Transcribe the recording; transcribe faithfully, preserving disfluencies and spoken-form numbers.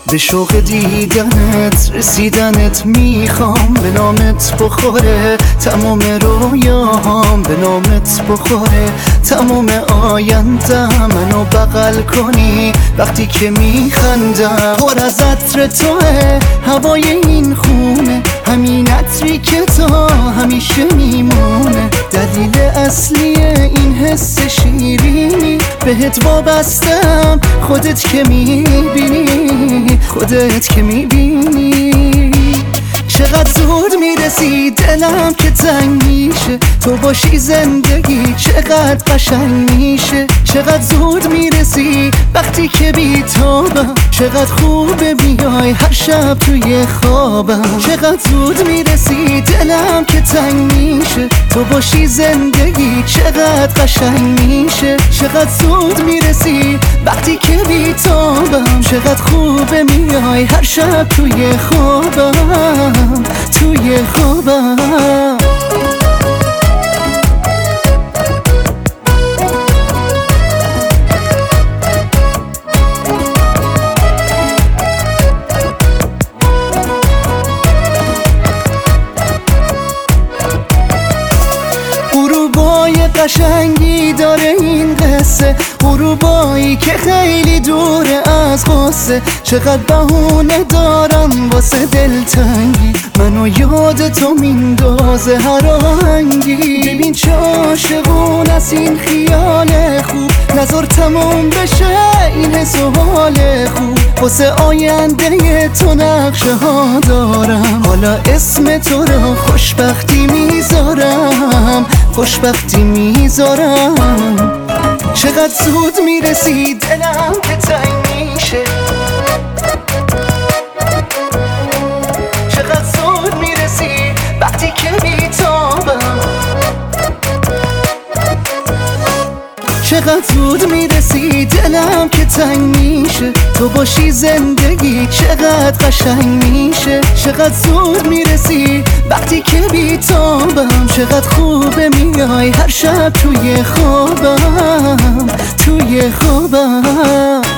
به شوق دیدنت رسیدنت میخوام، به نامت بخوره تمام رویاهام، به نامت بخوره تمام آیندم. منو بغل کنی وقتی که میخندم، پر از عطر توه هوای این خونه، همین عطری که تا همیشه میمونه. دلیل اصلی این حس شیرینی بهت وابستم، خودت که میبینی، خودت که میبینی. چقدر زود میرسی دلم که تنگ میشه، تو باشی زندگی چقدر قشنگ میشه. چقدر زود میرسی وقتی که بیتابم، چقدر خوبه بیای هر شب توی خوابم. چقدر زود میرسی دلم که تنگ میشه، تو باشی زندگی چقدر قشنگ میشه. چقدر زود میرسی وقتی که بیتابم، چقدر خوبه میای هر شب توی خوابم، توی خوابم. قشنگی داره این قصه، غروبایی که خیلی دوره از غصه. چقدر بهونه دارم واسه دلتنگی، منو یاد تو میندازه هر آهنگی. ببین چه عاشقون از این خیال خوب، نظر تموم بشه این حس و حال خوب. واسه آینده تو نقشه ها دارم، حالا اسم تو رو خوشبختی میذارم، خوشبختی میذارم. چقدر زود میرسی دلم که تنگ میشه، چقدر زود میرسی وقتی که بیتابم. چقدر زود میرسی دلم که تنگ میشه، تو باشی زندگی چقدر قشنگ میشه. چقدر زود میرسی وقتی که بیتابم، چقدر خوبه میای هر شب توی خوابم، توی خوابم.